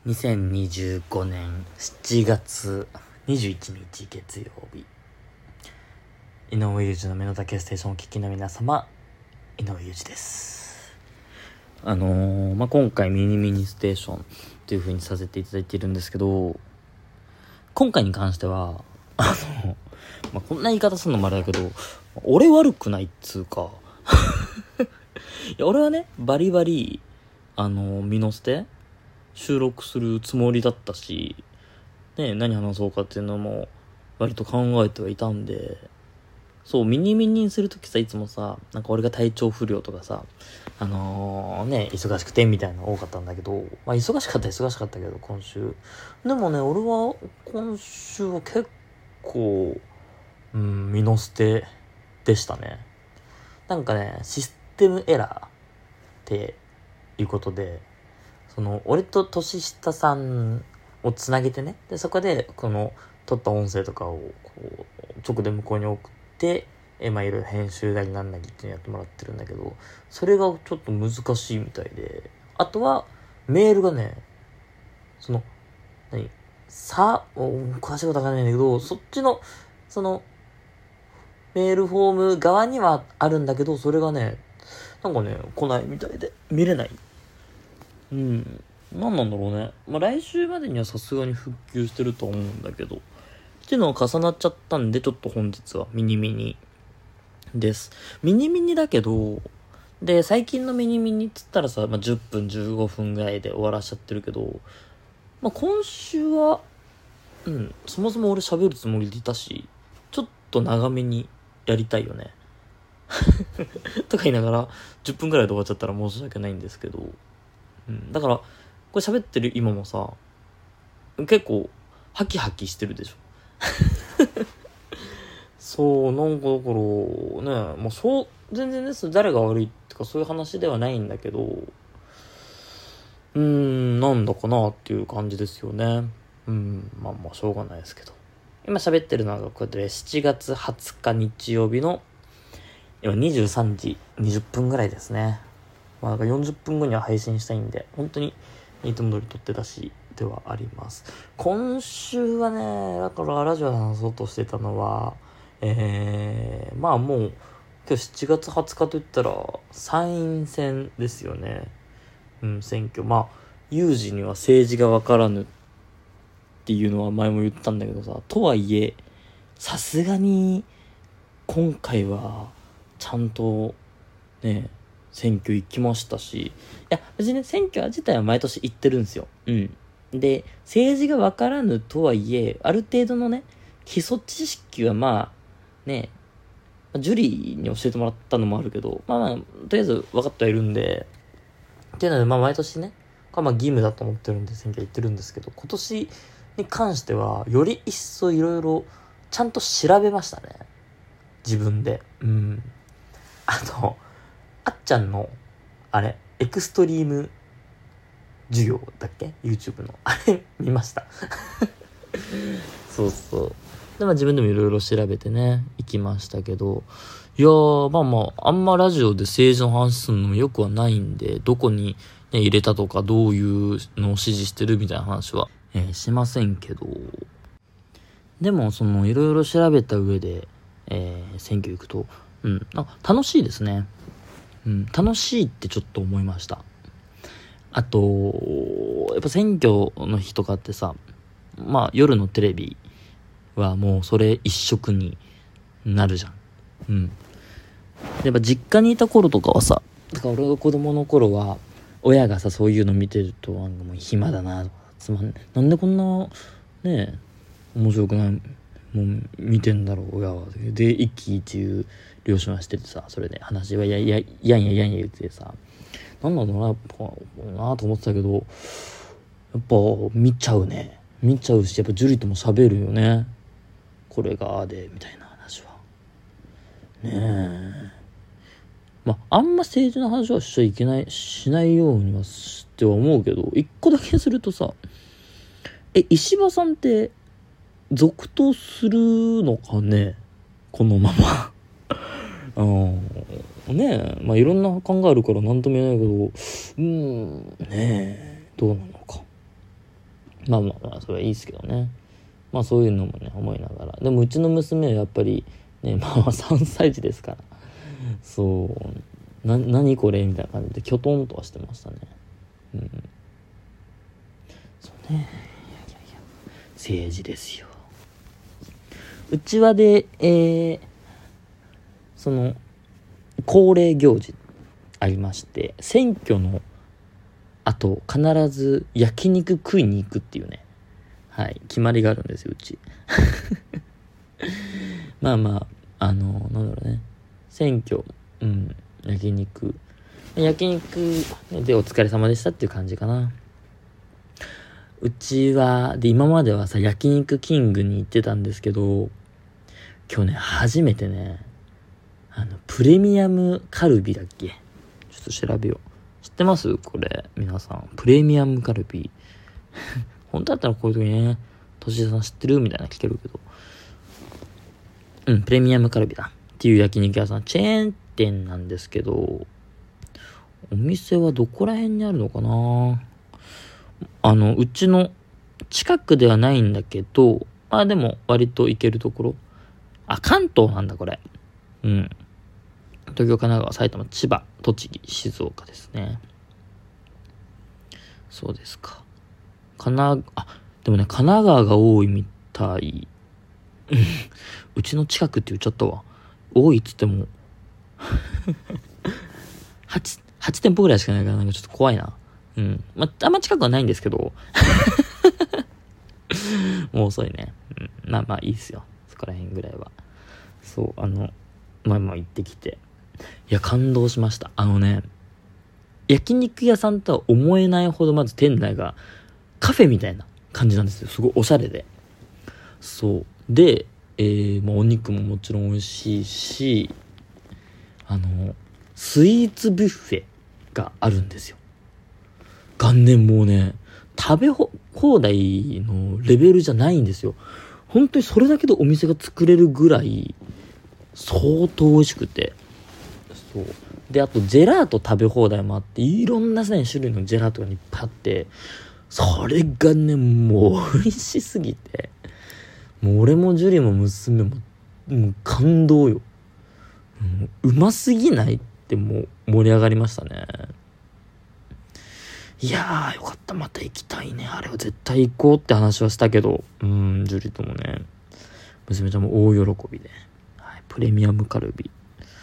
2025年7月21日月曜日、井上裕二の目の丈ステーションをお聞きの皆様、井上裕二です。今回ミニステーションという風にさせていただいているんですけど、今回に関してはこんな言い方するのもあれだけど、俺悪くないっつうかいや俺はね、バリバリミノステ収録するつもりだったし、ね、何話そうかっていうのも割と考えてはいたんで、そうミニにするときさ、いつもさ、なんか俺が体調不良とかさ、忙しくてみたいなの多かったんだけど、忙しかったけど今週でもね、俺は今週は結構ミノステでしたね。なんかね、システムエラーっていうことで、俺と年下さんをつなげてね、でそこでこの撮った音声とかをこう直で向こうに送って、いろいろ編集なりなんなりっていうのやってもらってるんだけど、それがちょっと難しいみたいで、あとはメールがね、詳しいことわかんないんだけど、そっちのメールフォーム側にはあるんだけど、それがね、なんかね来ないみたいで見れない。何なんだろうね。来週までにはさすがに復旧してると思うんだけど、っていうのが重なっちゃったんで、ちょっと本日はミニです。ミニだけど、で最近のミニっつったらさ、10分15分ぐらいで終わらしちゃってるけど、今週はそもそも俺喋るつもりでいたし、ちょっと長めにやりたいよねとか言いながら10分ぐらいで終わっちゃったら申し訳ないんですけど、だからこれ喋ってる今もさ、結構ハキハキしてるでしょそう、なんかだからね、そう全然です、誰が悪いとかそういう話ではないんだけど、なんだかなっていう感じですよね。しょうがないですけど、今喋ってるのはこれで7月20日日曜日の今23時20分ぐらいですね。なんか40分後には配信したいんで、本当にいつも通り撮ってたしではあります。今週はね、だからラジオで話そうとしてたのは、もう今日7月20日といったら参院選ですよね。選挙。有事には政治が分からぬっていうのは前も言ったんだけどさ、とはいえさすがに今回はちゃんとね選挙行きましたし、いや別にね、選挙自体は毎年行ってるんですよ。で政治が分からぬとはいえ、ある程度のね基礎知識はジュリーに教えてもらったのもあるけど、とりあえず分かってはいるんで、っていうので毎年ね、これは義務だと思ってるんで選挙行ってるんですけど、今年に関してはより一層いろいろちゃんと調べましたね、自分で。あっちゃんのエクストリーム授業だっけ、 YouTube のあれ見ましたそうで自分でもいろいろ調べてね行きましたけど、いやーあんまラジオで政治の話するのもよくはないんで、どこに、入れたとかどういうのを支持してるみたいな話は、しませんけど、でもいろいろ調べた上で、選挙行くと楽しいですね。楽しいってちょっと思いました。あとやっぱ選挙の日とかってさ、夜のテレビはもうそれ一色になるじゃん。やっぱ実家にいた頃とかはさ、だから俺が子供の頃は親がさそういうの見てるともう暇だな、なんでこんなね面白くないもう見てんだろう親はで一喜一憂両親はしててさ、それで話はやんや言ってさ、なんだろうなやっぱなと思ってたけど、やっぱ見ちゃうし、やっぱジュリとも喋るよね、これがでみたいな話はねえ。あんま政治の話はしないようにはしては思うけど、一個だけするとさ、石破さんって続投するのかね、このままいろんな考えあるから何とも言えないけど、どうなのかまあまあまあそれはいいですけどね。まあそういうのもね思いながら、でもうちの娘はやっぱりね、まあ3歳児ですから、そう何これみたいな感じでキョトンとはしてましたね。そうね。いやいやいや、政治ですよ。うちわでその恒例行事ありまして、選挙の後必ず焼肉食いに行くっていうね、はい決まりがあるんですようち。まあまあなんだろうね、選挙、焼肉でお疲れ様でしたっていう感じかな。うちはで今まではさ焼肉キングに行ってたんですけど、今日ね初めてねプレミアムカルビだっけ、ちょっと調べよう。知ってますこれ皆さん、プレミアムカルビ。本当だったらこういう時ね、としさん知ってるみたいな聞けるけど、プレミアムカルビだっていう焼肉屋さん、チェーン店なんですけど、お店はどこら辺にあるのかな。うちの近くではないんだけど、でも割と行けるところ。関東なんだこれ。東京、神奈川、埼玉、千葉、栃木、静岡ですね。そうですか。でもね、神奈川が多いみたい。うちの近くって言っちゃったわ。多いっつっても8店舗ぐらいしかないから、なんかちょっと怖いな。あんま近くはないんですけどもう遅いね。まあまあいいっすよ、そこら辺ぐらいは。そうまあ行ってきて、いや感動しました。焼肉屋さんとは思えないほどまず店内がカフェみたいな感じなんですよ。すごいおしゃれで、そうでお肉ももちろん美味しいし、スイーツビュッフェがあるんですよ。元年もうね、食べ放題のレベルじゃないんですよ。本当にそれだけでお店が作れるぐらい相当美味しくて、そうで、あとジェラート食べ放題もあって、いろんな種類のジェラートがいっぱいあって、それがねもう美味しすぎて、もう俺もジュリも娘ももう感動よ。うますぎないってもう盛り上がりましたね。いやーよかった、また行きたいね。あれは絶対行こうって話はしたけど、ジュリともね、娘ちゃんも大喜びで、プレミアムカルビ、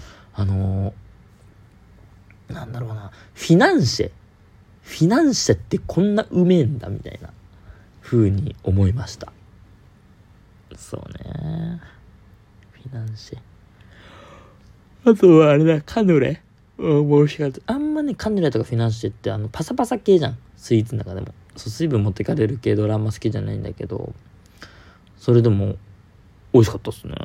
なんだろうな、フィナンシェってこんなうめえんだみたいな風に思いました。そうね、フィナンシェ。あとはあれだ、カヌレ。美味しかった。あんまね、カヌレとかフィナンシェってパサパサ系じゃん。スイーツの中でも。そう、水分持ってかれる系ドラマ好きじゃないんだけど、それでも美味しかったっすね。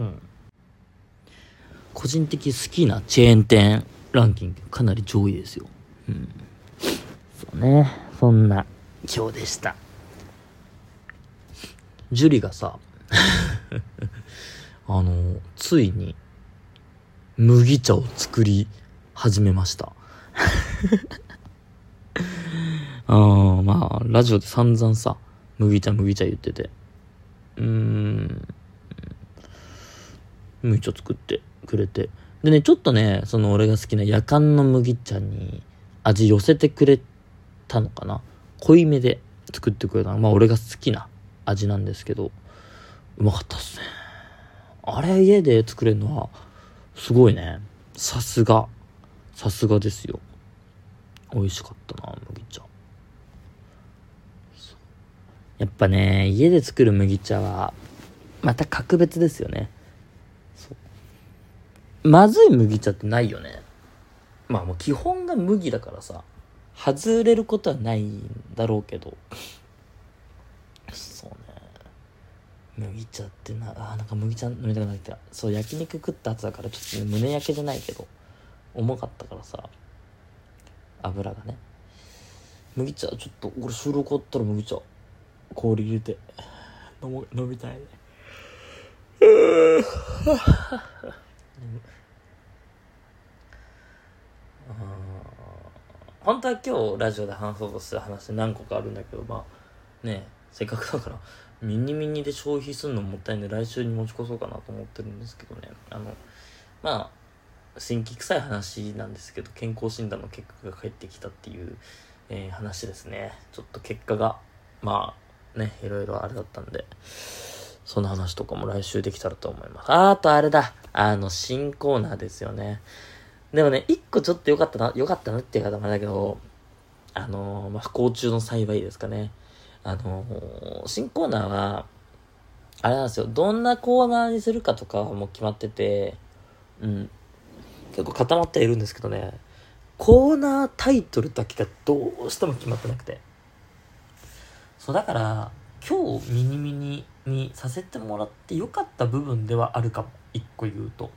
個人的好きなチェーン店ランキングかなり上位ですよ。そうね、そんな今日でした。ジュリがさついに麦茶を作り始めましたまあラジオで散々さ麦茶言ってて、麦茶作ってくれて、でね、ちょっとね、その俺が好きな夜間の麦茶に味寄せてくれたのかな。濃いめで作ってくれたの。俺が好きな味なんですけど、うまかったっすね。あれ家で作れるのはすごいね。さすがですよ。美味しかったな、麦茶。やっぱね、家で作る麦茶はまた格別ですよね。まずい麦茶ってないよね。もう基本が麦だからさ、外れることはないんだろうけど、そうね、麦茶ってなんか麦茶飲みたくなってきた。そう、焼肉食った後だからちょっと、胸焼けじゃないけど重かったからさ、油がね。麦茶ちょっと俺収録終わったら麦茶氷入れて飲みたいね。本当は今日ラジオで話そうとしてる話何個かあるんだけど、 ね、せっかくだからミニミニで消費するのもったいないんで来週に持ち越そうかなと思ってるんですけどね。まあ新規臭い話なんですけど、健康診断の結果が返ってきたっていう、話ですね。ちょっと結果がまあね、いろいろあれだったんで、その話とかも来週できたらと思います。あとあれだ、新コーナーですよね。でもね、一個ちょっと良かったなっていう方もあれだけど、不幸中の幸いですかね。新コーナーは、あれなんですよ、どんなコーナーにするかとかはもう決まってて、結構固まってはいるんですけどね、コーナータイトルだけがどうしても決まってなくて。そう、だから、今日ミニミニにさせてもらって良かった部分ではあるかも。一個言うと。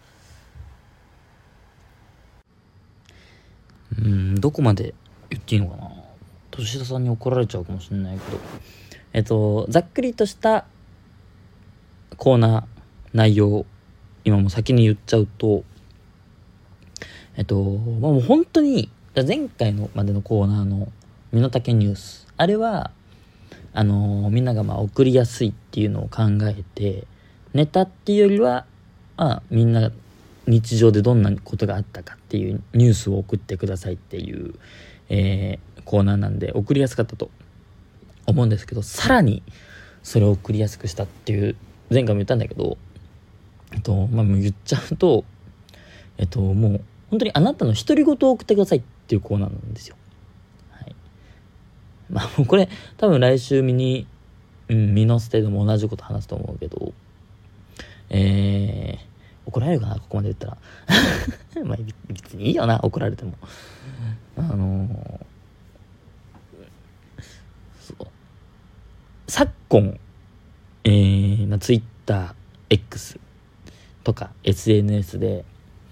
どこまで言っていいのかな。年田さんに怒られちゃうかもしれないけど。ざっくりとしたコーナー内容、今も先に言っちゃうと、もう本当に、前回のまでのコーナーの身の丈ニュース。あれは、みんなが送りやすいっていうのを考えて、ネタっていうよりは、みんなが日常でどんなことがあったかっていうニュースを送ってくださいっていう、コーナーなんで送りやすかったと思うんですけど、さらにそれを送りやすくしたっていう、前回も言ったんだけど、もう言っちゃうと、もう本当にあなたの独り言を送ってくださいっていうコーナーなんですよ。はい。もうこれ多分来週身の捨てでも同じこと話すと思うけど、怒られるかな、ここまで言ったら。別にいいよな、怒られても。昨今、Twitter、X とか SNS で、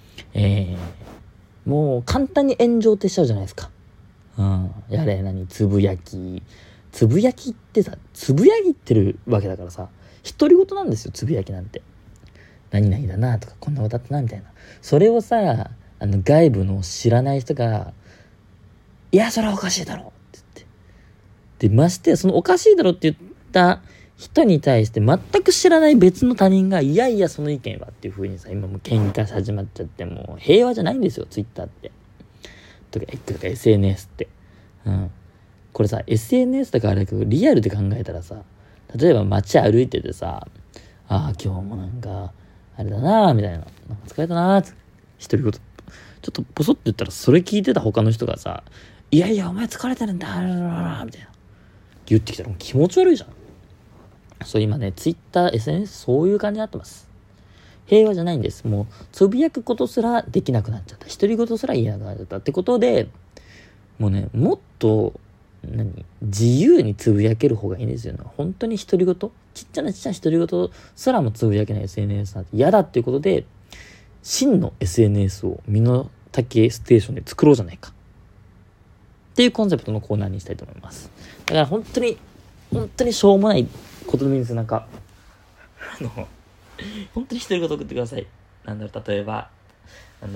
もう簡単に炎上ってしちゃうじゃないですか。やれつぶやきってさ、つぶやいてるわけだからさ、独り言なんですよ、つぶやきなんて。何々だなとか、こんなことだったなみたいな。それをさ、外部の知らない人が、いやそれはおかしいだろって言って、でましてやそのおかしいだろって言った人に対して全く知らない別の他人が、いやいやその意見はっていう風にさ、今もう喧嘩始まっちゃって、もう平和じゃないんですよ、ツイッターってとか X とか SNS って。これさ、 SNS とかあれだけど、リアルで考えたらさ、例えば街歩いててさ、今日もなんかあれだなみたいな、なんか疲れたなって独り言ちょっとポソって言ったら、それ聞いてた他の人がさ、いやいやお前疲れてるんだみたいな言ってきたらもう気持ち悪いじゃん。そう、今ね、ツイッター SNS そういう感じになってます。平和じゃないんです。もうつぶやくことすらできなくなっちゃった、独り言すら言えなくなっちゃったってことで、もうね、もっと自由につぶやける方がいいんですよね。本当に独り言、ちっちゃな独り言すらもつぶやけない SNS なんて嫌だっていうことで、真の SNS を身の丈ステーションで作ろうじゃないかっていうコンセプトのコーナーにしたいと思います。だから本当にしょうもないことでもいいんですよ。なんか本当に独り言送ってください。例えばわ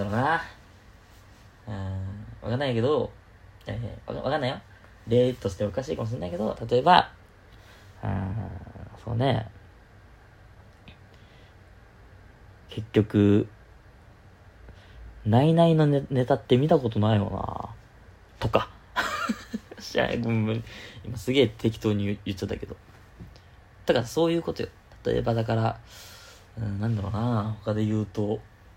かんないけど、わかんないよ、例としておかしいかもしれないけど、例えばそうね、結局ナイナイのネタって見たことないよなとか知らない、ごめん今すげえ適当に言っちゃったけど、だからそういうことよ。例えばだから他で言うと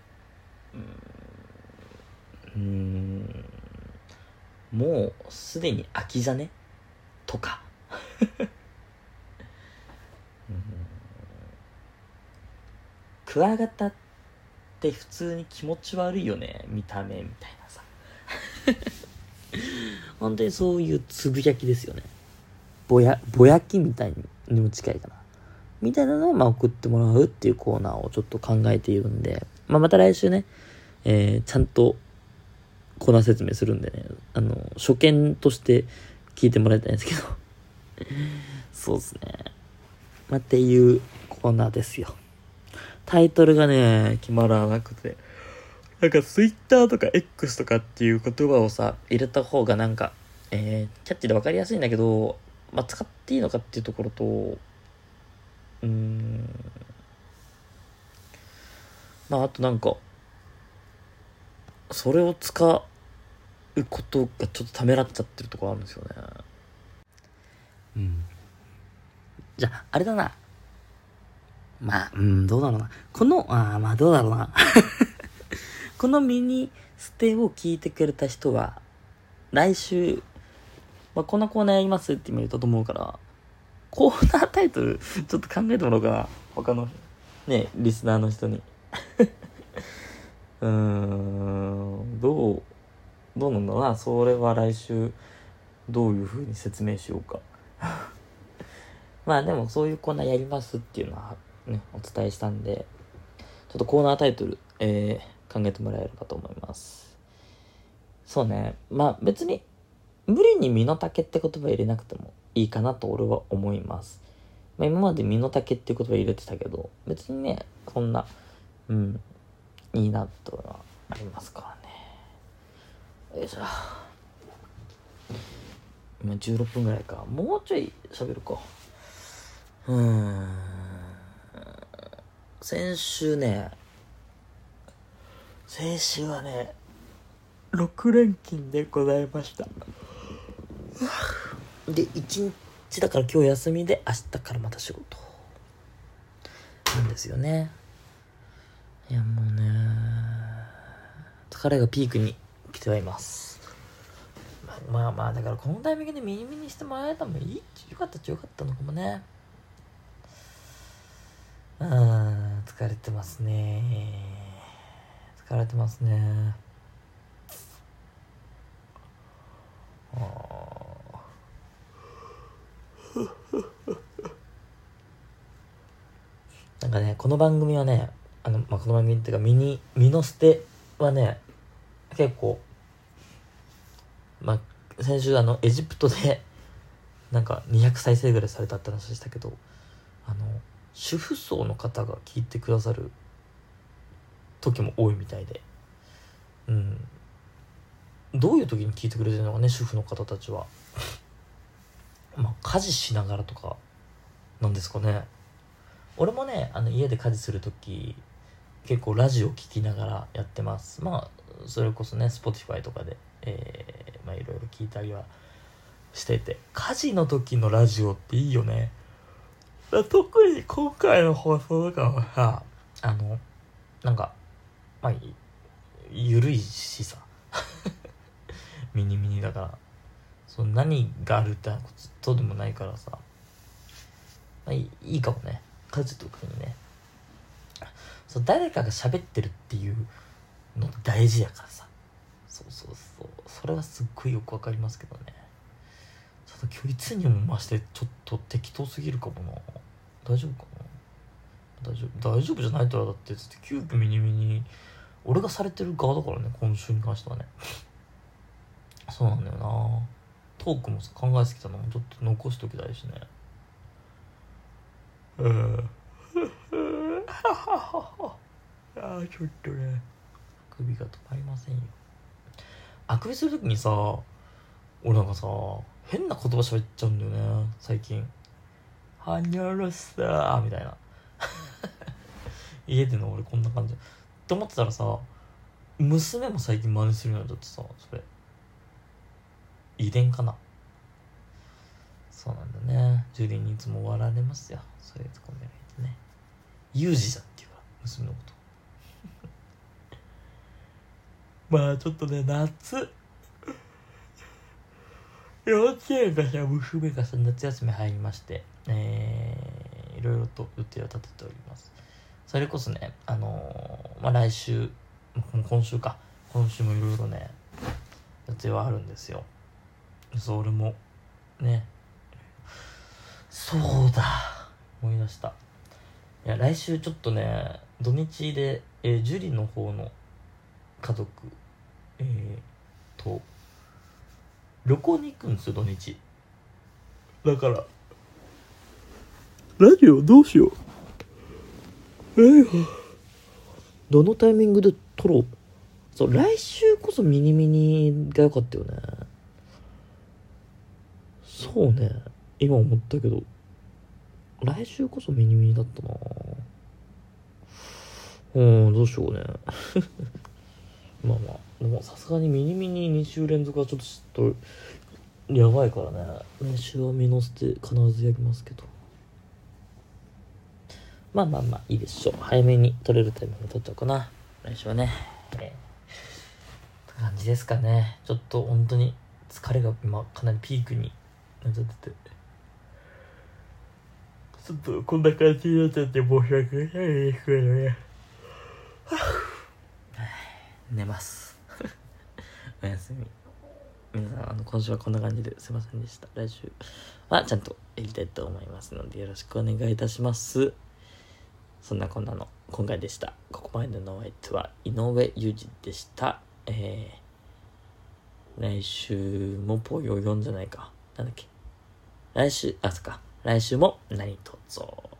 もうすでに秋じゃねとかクワガタって普通に気持ち悪いよね、見た目みたいなさ本当にそういうつぶやきですよね。ぼやきみたいにも近いかなみたいなのを送ってもらうっていうコーナーをちょっと考えているんで、また来週ね、ちゃんとコーナー説明するんでね、初見として聞いてもらいたいんですけどそうですね、っていうコーナーですよ。タイトルがね決まらなくて、なんか Twitter とか X とかっていう言葉をさ入れた方がキャッチで分かりやすいんだけど、 使っていいのかっていうところと、あとなんかそれを使うことがちょっとためらっちゃってるところあるんですよね。じゃああれだな、どうだろうな、どうだろうなこのミニステを聞いてくれた人は来週、こんなコーナーやりますって言ったと思うから、コーナータイトルちょっと考えてもらおうかな、他のねリスナーの人にどうなんだろうな。それは来週どういう風に説明しようかでもそういうコーナーやりますっていうのはねお伝えしたんで、ちょっとコーナータイトル、考えてもらえればと思います。そうね、別に無理に身の丈って言葉入れなくてもいいかなと俺は思います。今まで身の丈っていう言葉入れてたけど、別にねそんないいなとはありますからね。よいしょ。今16分ぐらいか。もうちょい喋るか。先週はね6連勤でございましたで1日だから今日休みで、明日からまた仕事なんですよね。いやもうね疲れがピークに来てはいます。だからこのタイミングでミニミニしてもらえたのもよかったのかもね。疲れてますね。なんかねこの番組はねこの番組っていうかミノステはね結構先週エジプトでなんか200再生ぐらいされたって話でしたけど、主婦層の方が聞いてくださる時も多いみたいで、どういう時に聞いてくれてるのかね、主婦の方たちは。家事しながらとかなんですかね。俺もね家で家事する時結構ラジオ聞きながらやってます。それこそね Spotify とかでいろいろ聞いたりはしてて、家事の時のラジオっていいよね。特に今回の放送とかはさなんかゆるいしさミニミニだから何があるってことでもないからさ、いいかもね、家事とかにね。誰かが喋ってるっていうの大事やからさ、それはすっごいよくわかりますけどね。今日いつにも増してちょっと適当すぎるかもな。大丈夫かな。大丈夫じゃないとはだって急遽ミニミニ俺がされてる側だからね、今週に関してはね。そうなんだよな。トークも考えすぎたのもちょっと残しときたいしね。ちょっとね首が止まりませんよ。あくびするときにさ、俺なんかさ変な言葉喋っちゃうんだよね最近。はにゃらさーみたいな家での俺こんな感じって思ってたらさ、娘も最近真似するようになっちゃってさ、それ遺伝かな。そうなんだね。ジュリーにいつも笑われますよ、そういうとこ見られてね。ユージさんっていうから娘のことちょっとね夏幼稚園がさ娘がさ夏休み入りまして、いろいろと予定を立てております。それこそね来週今週もいろいろね予定はあるんですよ。それもね、そうだ思い出した。いや来週ちょっとね土日で、ジュリの方の家族と旅行に行くんですよ土日だから。ラジオどうしよう。どのタイミングで撮ろう。来週こそミニミニが良かったよね。そうね、 今思ったけど、来週こそミニミニだったな。どうしようね。まあまあ、でもさすがにミニミニ2週連続はちょっとやばいからね。来週は見乗せて必ずやりますけど。まあまあまあいいでしょう。早めに撮れるタイミング撮っちゃおうかな。来週はね。って感じですかね。ちょっと本当に疲れが今かなりピークになっちゃってて。ちょっとこんな感じになっちゃって申し訳ないですけどね。寝ます。おやすみ。皆さん今週はこんな感じですいませんでした。来週はちゃんとやりたいと思いますのでよろしくお願いいたします。そんなこんなの今回でした。ここまでのお相手は井上裕二でした。来週もぽよ読んじゃないか。なんだっけ。来週も何卒。